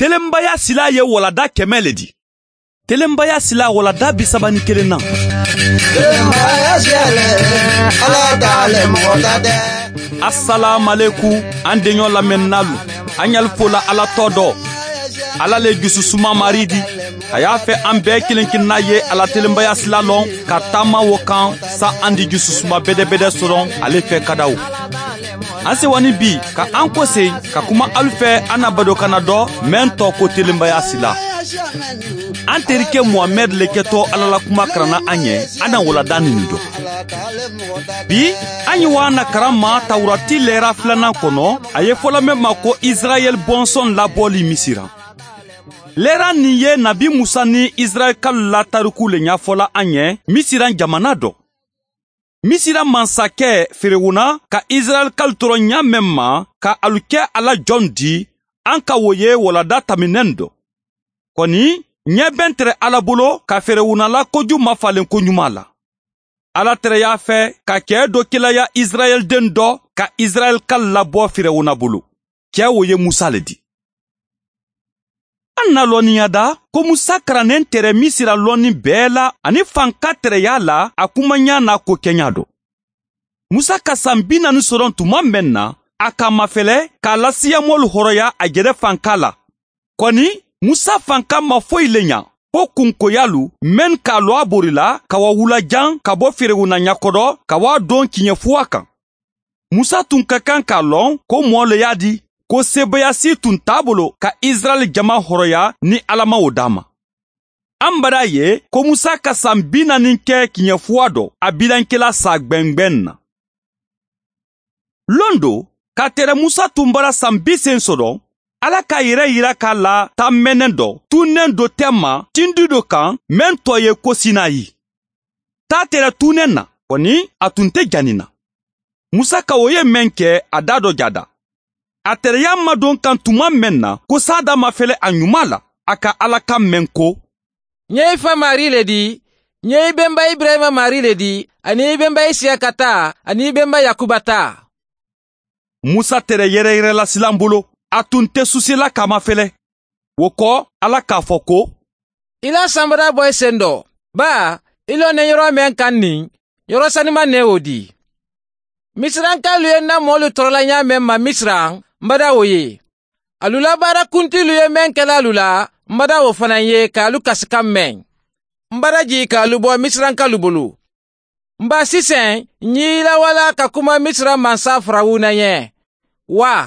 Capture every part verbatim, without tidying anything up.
Telembaya sila ye walada kemele di. Telembaya sila walada bisabani kelen na. Telembaya sila ala dale modade. Assalamu alaikum andenyo la mennalu. Anyal fola ala todo. Ala le gisu suma maridi. Aya fe ambe kilen kinna ye ala telembaya sila lon katama wokan sa andi gisu suma bede bede soron ale fe kadaw. Ase wani bi ka anko se ka kuma alfe anabado kanado mento ko telembaya sila. Anterike Muhammad leketo alala kuma krana anye ana wala danini do. Bi anyi wana karama taurati lera flana kono aye fola mema ko Israel bonson la boli misira. Lera niye nabi Musa ni Israel kal la taruku le nya fola anye misira jamana do. Misira mansake firewuna ka Israel kal toro nya memma ka aluke ala jondi anka woye wala data minendo. Koni nye bentre ala bolo ka firewuna la koju mafalen konyumala. Ala tere ya fe ka ke do kila ya Israel dendo ka Israel kal labo firewuna bolo. Ke woye Musa le di. Anna loni yada ko Musa kranen tere misira loni bela ani fanka tere ya la akumanya na ko kenyado. Musa kasambina ni soron tuma menna aka mafele ka lasiya mol horoya agere fankala. Koni Musa fanka mafoi lenya ko kunkoyalu men ka lo aborila ka wawula jan ka bo firewuna nyakodo ka wa don kinye fuaka. Musa tun kakan ka lon ko mole yadi ko sebaya si tun tabolo ka Israel jama horoya ni alama odama. Ambara ye ko Musa kasambina ninke kinye fuado abilankela sa gbengben na. Londo ka tere Musa tumbara sambi sensodo ala ka yira yira ka la ta menendo tunen do tema tindu do kan men toye ko Sinayi. Ta tere tunen na koni atunte janina. Musa ka oye menke adado jada. A tere yamma don kan tuma menna ko sada mafele anyumala aka ala ka menko. Nye fa mari ledi, nye bemba Ibrahima mari ledi, ani bemba Isiakata, ani bemba Yakubata. Musa tere yere yere la silambolo. Atunte susila kama fele. Woko ala kafoko. Ila sambara boy sendo. Ba, ilo ne yoro men kanni. Yoro sanima ne odi. Misran ka luye na molu trola nya men ma misran. Mbada woye. Alula bara kunti luye men kela alula. Mbada wo fananye ka alu kasikam men. Mbada ji ka alu bo misran ka lubulu. Mba sisen, nyila wala kakuma misran mansa frawuna ye. Wa.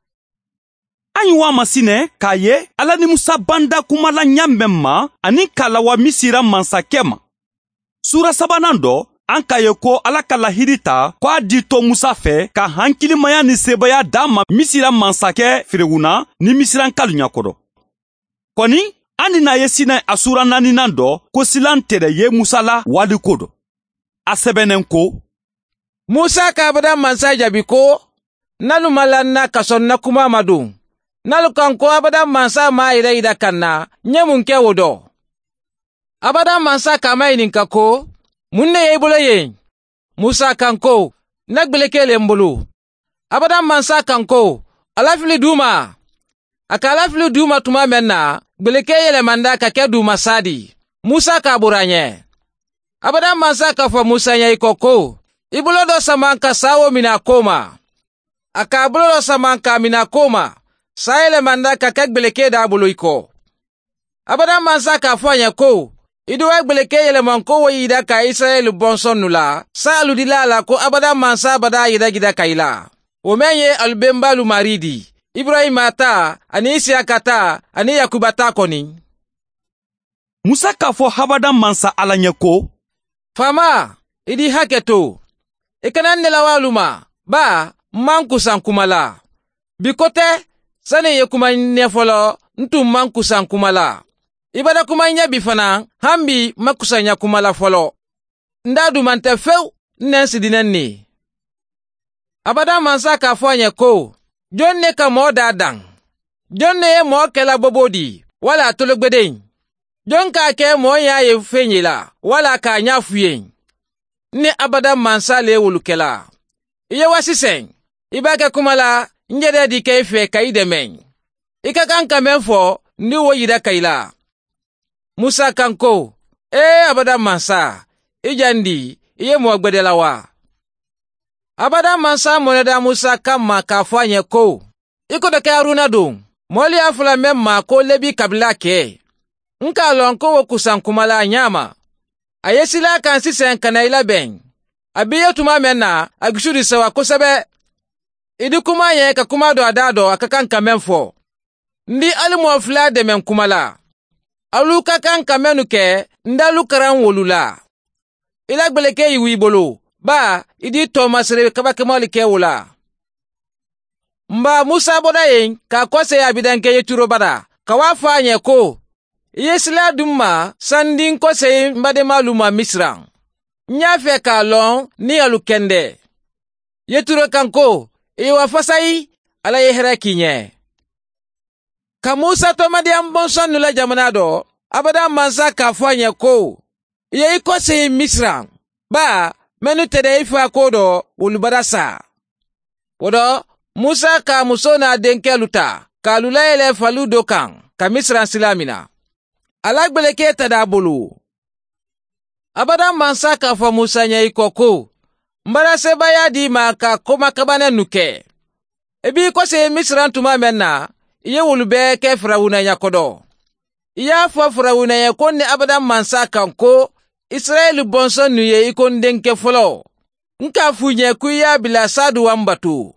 Anyi wa masine ka ye ala ni Musa banda kumala nyambemma ani kala wa misira mansakema. Sura sabanando an ka ye ko ala kala hirita ko adito Musa fe ka hankili maya ni sebaya dama misira mansake firewuna ni misira kalunya kodo. Koni ani na ye sina asura nani nando ko silantere ye Musa la wali kodo. Asebenenko Musa ka abada mansa jabiko nalu malanna kasonna kuma madu. Nalu kanko abada mansa ma ida ida kanna nyemunke wodo. Abada mansa kama ininkako munne yebolo ye. Musa kanko nagbelekele mbulu. Abada mansa kanko alafili duma. Aka alafili duma tuma menna gbelekele manda kake duma sadi. Musa kaburanye. Abada mansa kafa Musa nye ikoko. Ibulo do samanka sawo minakoma. Aka bulo do samanka minakoma. Saele manda kakek beleke da bulu iko. Abada mansa ka fanya ko. Iduwa beleke yele manko wa yida ka Israel bonson nula. Sa aludila la ko abada mansa bada yida gida kaila. Omenye albembalu maridi. Ibrahim ata, ani Isiakata, ani Yakubata koni. Musa ka fo habada mansa alanye ko. Fama, idi haketo. Ikanan nilawaluma, ba, manku sankumala. Bikote, sane ye kuma nefolo, ntu manku sankumala. Ibada kuma nya bifana, hambi makusanya kumala folo. Ndadu mante few, nensi dinenni. Abada mansa ka fwanye ko, jonne ka mo dadang. Jonne ye mo kela bobodi, wala tologbedeng. Jon ka ke mo ya ye fenyila, wala ka nya fuyen. Ne abada mansa le wulukela. Iye wasisen, ibake kumala, njede di ke fe ka idemeng. ika kan kamen fo ndi wo yida kaila. Musa kanko, eh abada mansa, ijandi, iye mwagwedela wa. Abada mansa moneda Musa kama kafanye ko. Iko deke Haruna dong, moli afula memma ko lebi kabila ke. Nka lonko wo kusankumala nyama. Ayesila kan sisen kanaila ben. Abiye tuma mena, agishuri sawa kosabe. Idi kuma ye ka kuma do adado akakan kamenfo. Ndi alimu afla de men kumala. Alu kakan kamenu ke, ndalu karan wolula. Ila gbeleke iwi bolo, ba, idi Thomasre kabake moli ke wula. Mba Musa boda yen, ka kwase ya bidanke yeturo bada, kawafa nye ko. Yesila dumma, sandin kwase mbade maluma Misran. Nyafe ka long, ni alu kende. Yeturo kanko, iwa fasai, ala yehera kinye. Ka Musa to madiam bonson nula jamanado, abada mansa ka fanye ko. Ye iko se Misran. Ba, menu tede ifa kodo, ulubada sa. Wodo, Musa ka musona denke luta, ka lula ele falu dokan, ka Misran silamina. Alagbeleke tada bulu. Abada mansa ka fa Musa nye iko ko. Mbada sebaya di ma ka koma kabane nuke. Ebi iko se Misran tuma menna, iye wulube ke Firawuna yakodo. Iya fo Firawuna yakonne abada mansa kanko Israel bonson nuye ikon denke folo. Nka funye kuya bila sadu wambatu.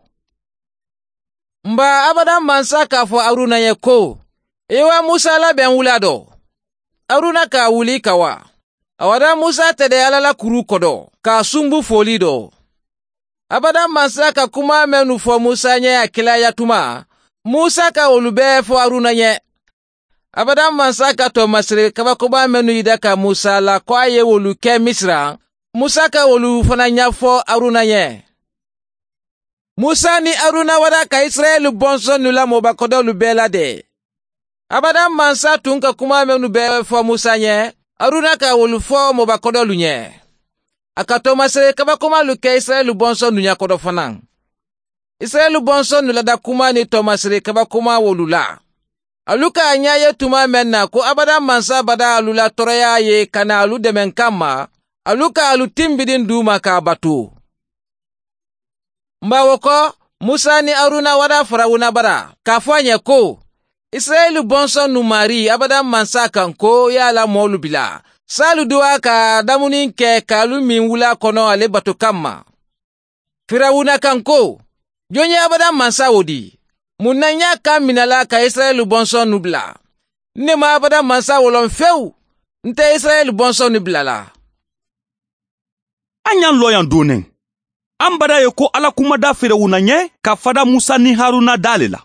Mba abada mansa ka fo Haruna yako. Ewa Musa la ben wulado. Haruna ka wuli kawa. Awada Musa tede alala kuru kodo. Ka sumbu folido. Abada mansa ka kuma menu fo Musa nye akila yatuma. Musa ka olube fo Haruna nye. Abada mansa ka Thomasre kabakoba menu yida ka Musa la kwa ye wolu ke Misra. Musa ka wolu fana nya fo Haruna nye. Musa ni Haruna wada ka Israel bonson nula mobakodo lubela de. Abada mansa tunka kuma menu be fo Musa nye. Haruna ka wolu fo mobakodo lunye. Aka Thomasre kabakoma luke Israel bonson nunya kodo fanang. Israel bonson nula da kuma ni Thomasre kabakoma wolula. Aluka anyaye tuma menna ko abada mansa bada alula toraya ye kana alu demen kama. Aluka alu timbidin duma ka batu. Mbawoko, Musa ni Haruna wada Firawuna bada. Kafanye ko. Israel bonson numari abada mansa kanko ya la molu bila. Salu duwa ka damunin ke kalu min wula kono ale batu kama. Firawuna kanko. Jonye abada mansa wodi. Munanya ka minala ka Israel bonson nubla. Nema abada mansa wolon feu. Nte Israel bonson nubla la. Anyan loyan donen. Ambada yeko ala kumada Firawuna nye ka fada Musa ni Haruna dalela.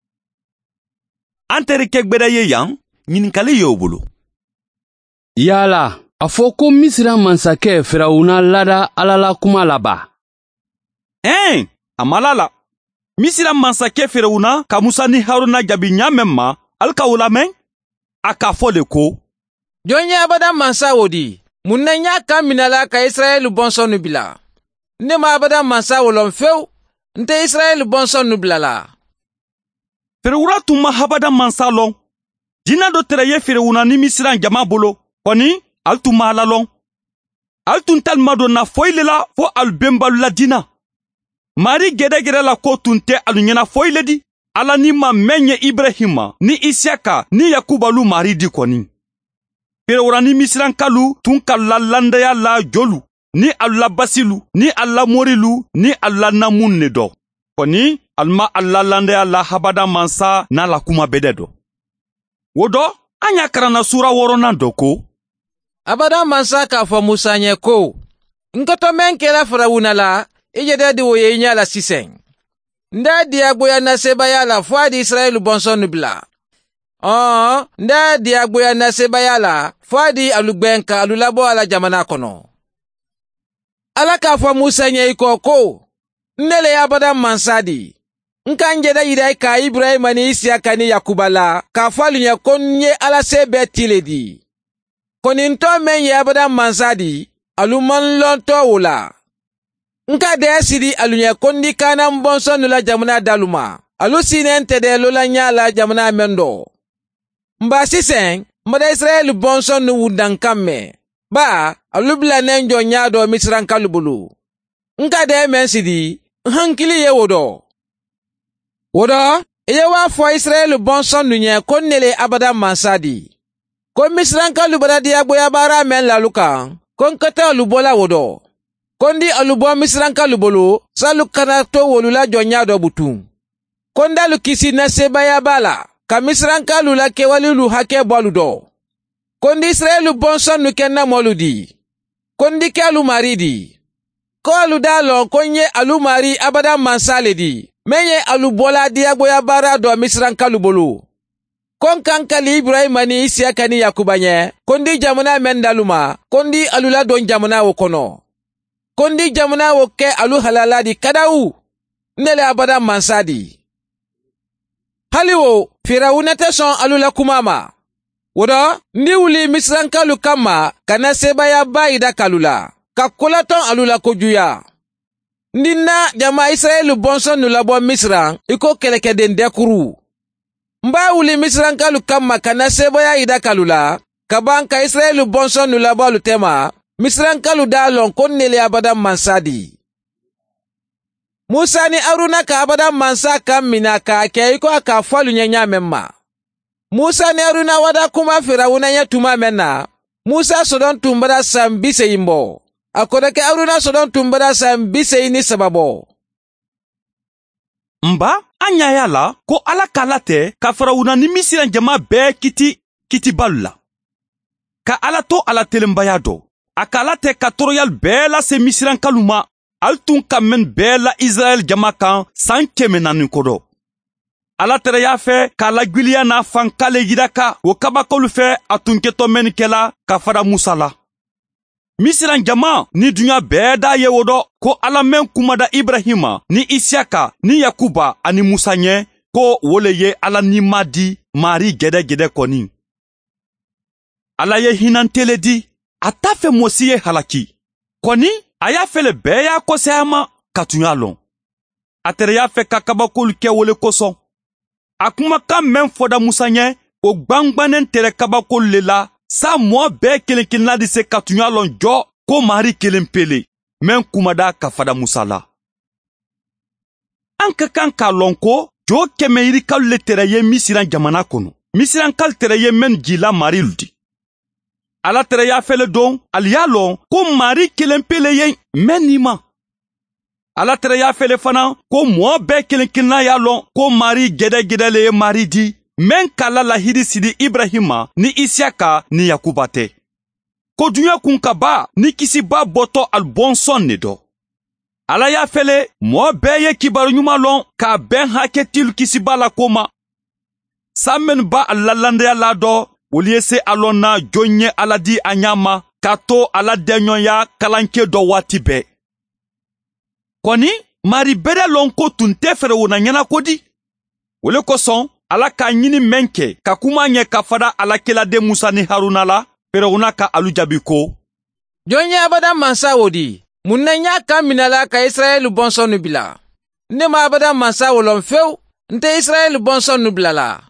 Antere kegbeda ye yan, nyininkale ye obolo. Yala, afoko Misra mansake Firawuna lada alala kuma laba. Eh, amalala. Misra mansake Firawuna ka Musa ni Haruna jabi nyamemma, alka ulame, aka fole ko. Jonye abada mansa wodi, munanya ka minala ka Israel bonson nubila. Nema abada mansa wolon feu, nte Israel bonson nubila la. Firawuna tuma habada mansa long. Jina do tereye Firawuna ni Misra jama bolo, koni al tuma ala long. Al tuntal mado na foile la fo al bembalu la dina. Mari gede gede la ko tunte alu nyena foile di. Ala ni ma menye Ibrahima, ni Isiaka, ni Yakuba lu mari di koni. Firawuna ni Misra kalu tunka la landaya la jolu. Ni alla basilu, ni alla morilu, ni alla namunne do. Koni alma alla landaya la habada mansa na la kuma bededo. Wodo, anya karana sura worona doko. Abada mansa ka fo Musa nye ko. Nkoto menke la Firawuna la, ije dedi woye inya la siseng. Nda diagboya na sebaya la fwa di Israel bonson nubla. Oh, nda diagboya na sebaya la fwa di alugbenka alulabo ala jamana kono. Alaka fo Musa nye iko ko. Nele ya abada mansa di. Nka njeda yidai ka Ibrahima ni Isiaka ni Yakuba la, ka falu nye konye ala sebe tile di. Koninto men ye abada mansa di, aluman lonto wula. Nka de sidi alunye kondi kana mbonso nula jamuna daluma. alu sinen tede lola nyala jamana mendo. Mba sisen, mbada Israel bonson nu wudan kamme. Ba, alu bila nenjo nyado misran kalubulu. Nka de mensidi, hankili ye wodo. Wodo, eye wa fo Israel bonson nu nye konnele abada mansadi. Kon misran kalubada diya boya bara men laluka, kon kata alubola wodo. Kondi alubo misran kalubulu, salu kanato wolula jonyado butung. Konda lukisi na sebaya bala, ka misran kalula kewalilu hake boludo. Kondi Israelu bonson nukenna moludi. Kondi ke alu maridi. Ko alu dalon konye alu mari abada mansale di. Menye alu bola diagboya bara do misran kalubulu. Kon kankali Ibrahima ni Isiaka ni Yakubanye. Kondi jamuna mendaluma. Kondi alula don jamuna wokono. Kondi jamuna woke alu halala di kadau. Nele abada mansadi. Haliwo, Firauna te son alula kumama. Wodo, ndi wuli misran kalu kama kana sebaya baida kalula. Ka kolaton alula kojuya. Ndi na jama Israelu bonson nulabo misran, iko keleke den dekuru. Mba wuli misran kalu kama kana sebaya ida kalula. Kabanka Israelu bonson nulabo lutema, misran kalu dalon konnele abada mansadi. Musa ni Aruna ka abada mansa kamina ka ke iko aka falu nyanya memma. Musa ne Aruna wada kuma Firauna ya tuma menna. Musa sodon tumbada sambise imbo. Akoda ke Aruna sodon tumbada sambise ini sababo. Mba, anya yala ko ala kalate ka Firauna ni misiran jama be kiti kiti balula. Ka ala to ala telembaya do. Akalate ka toroyal be la se misiran kaluma. Altun kamen be la Israel jama kan san keme nani kodo. Ala tere ya fe ka la gwilia na fankale yidaka wo kabakolu fe atunketo menikela ka fara Musa la. Misiran jama ni dunya beda ye wodo ko ala men kumada Ibrahima ni Isiaka ni Yakuba ani Musa nye ko wole ye ala ni madi mari gede gede koni. Ala ye hinantele di atafe mosi ye halaki. Koni aya fele beya kosema katunyalon. Atere ya fe kakabakolu ke wole koson. Akuma ka men foda Musa nye o gbangbanen tere kabakolu lela sa mwa be kelen kelen la di se katunyalon jo ko mari kelen pele men kumada ka fada Musa la. Anka kan ka lonko jo keme iri kalu le tere ye misiran jamana kono. Misiran kal tere ye men jila mari ludi. Ala tere ya fele don aliyalon ko mari kelen pele ye men nima. Ala tere ya fele fana ko mwa be kelen kelen la yalon ko mari gede gede le ye mari di men kala la hidi sidi Ibrahima ni Isiaka ni Yakuba te. Ko dunya kun kaba ni kisi ba boto al bonson ne do. Ala ya fele mwa be ye kibaru nyuma lon ka ben haketil kisi ba la koma. Samen ba alalande ya la do Uliese alona jonye aladi anyama kato aladenyon ya kalanke do watibe. Koni, mari bede lonko tunte fere wona nyana kodi. Wole koson, ala ka nyini menke kakuma nye kafada ala kela de Musa ni Haruna la fere wona ka alujabiko. Jonye abada mansa wodi, munanya ka minala ka Israel bonson nubila. Nema abada mansa wolon feu, nte Israel bonson nubila la.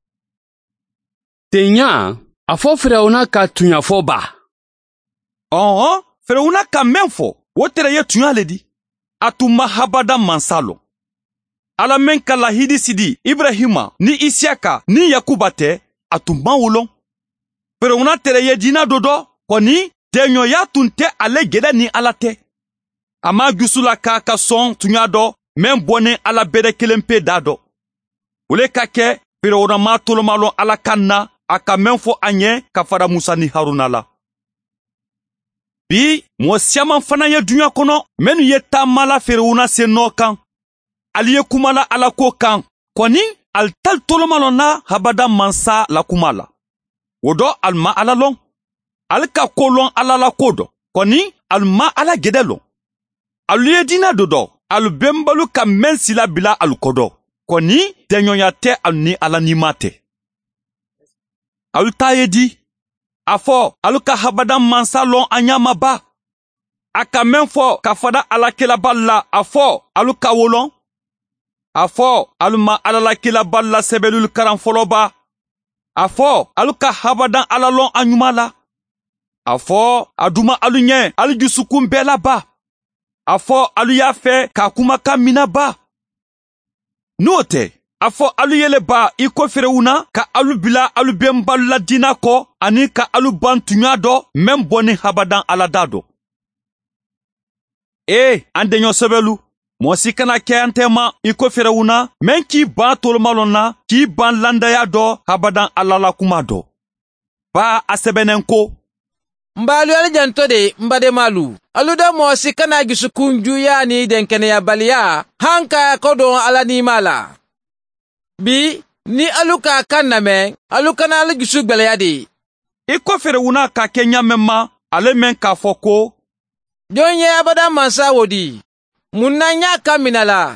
Tenya, afo Firauna ka tunya fo ba. Oh, Firauna ka menfo, wotere ye tunya ledi. Atuma habada mansalo. Ala men ka lahidi sidi Ibrahima ni Isiaka ni Yakuba te atuma wolon. Firauna tere ye dina dodo koni denyo ya tunte ale gede ni alate. Ama gusula ka ka son tunya do men bone ala bede kelempe dado. Ule kake Firauna ma tolomalo ala kanna aka menfo anye ka fara Musa ni Haruna la. Bi, mo siaman fana ye dunya kono, menu ye tamala Firauna se no kan. Ali ye kumala ala ko kan, koni al tal tolomalo na habada mansa la kumala. Wodo al ma ala long. Al ka kolon ala la kodo, koni al ma ala gedelon. Al ye dina dodo, al bembalu ka men sila bila al kodo, koni denyon ya te al ni ala ni mate. Alu taye di, afo alu ka habada mansa lon anyama ba. Aka menfo ka fada ala kela balla afo alu ka wolon. a fɔ alu ma ala la kila balla sɛbɛlul karan fɔlɔ ba. a fɔ alu ka habadan ala lɔn a ɲuman la. a fɔ a duma alu ɲɛ alu jusukun bɛɛ la ba. a fɔ alu y'a fɛ k'a kumakan mina ba. n'o tɛ a fɔ alu yele ba i kɔfɛrɛw na ka alu bila alu bɛnbalu la diina kɔ ani ka alu ban tuɲa dɔ mɛn bɔ ni habadan ala da dɔ. ee an deɲɔ sɛbɛlu mɔgɔ si kana kɛ an tɛma i kɔfɛrɛw na mɛn k'i ban tolomalɔn na k'i ban landaya dɔ habadan ala la kuma dɔ. ba a sɛbɛnnen ko Mbalu ali janto de mbade malu. Alu da mo si kana gisukun juya ni den kene ya balia. Hanka kodo ala ni mala. Bi, ni alu ka kanna men, alu kana alu gisuk balaya de. Iko fere una ka kenya memma, ale men ka foko. Jonye abada mansa wodi. Munanya kaminala.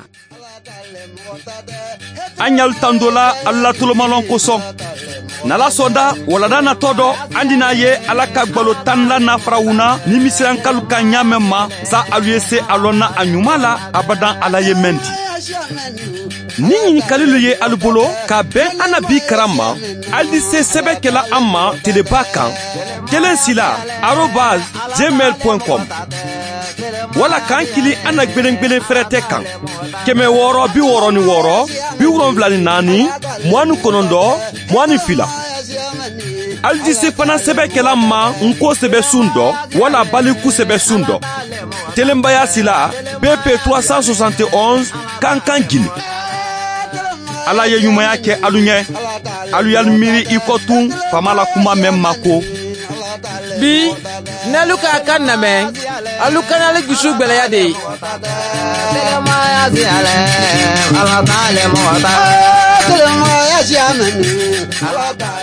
Anyal tandola alla tulomalon koson. Nala soda walada na todo andina ye ala ka gbalo tanla na farawuna ni misiran kalu ka nyamema za aluyese alona anyumala abadan ala ye menti. Ni ni kalilu ye alubolo ka ben anabi karama aldise sebekela amma telebakan kelen sila arobase gmail point com wala kan kili ana gbelen gbelen frete kan keme woro bi woro ni woro bi woro vlani nani mwanu konondo mwani fila aldise fana sebe kela ma nko sebe sundo wala baliku sebe sundo telembaya sila B P trois cent soixante et onze kankan gini ala ye yumaya ke alunye alu yalmiri ikotun famala kuma memmako bi naluka kanna men aluka na gisu gbelaya de Telemaya ziale ala tale mota Telemaya ziamani ala tale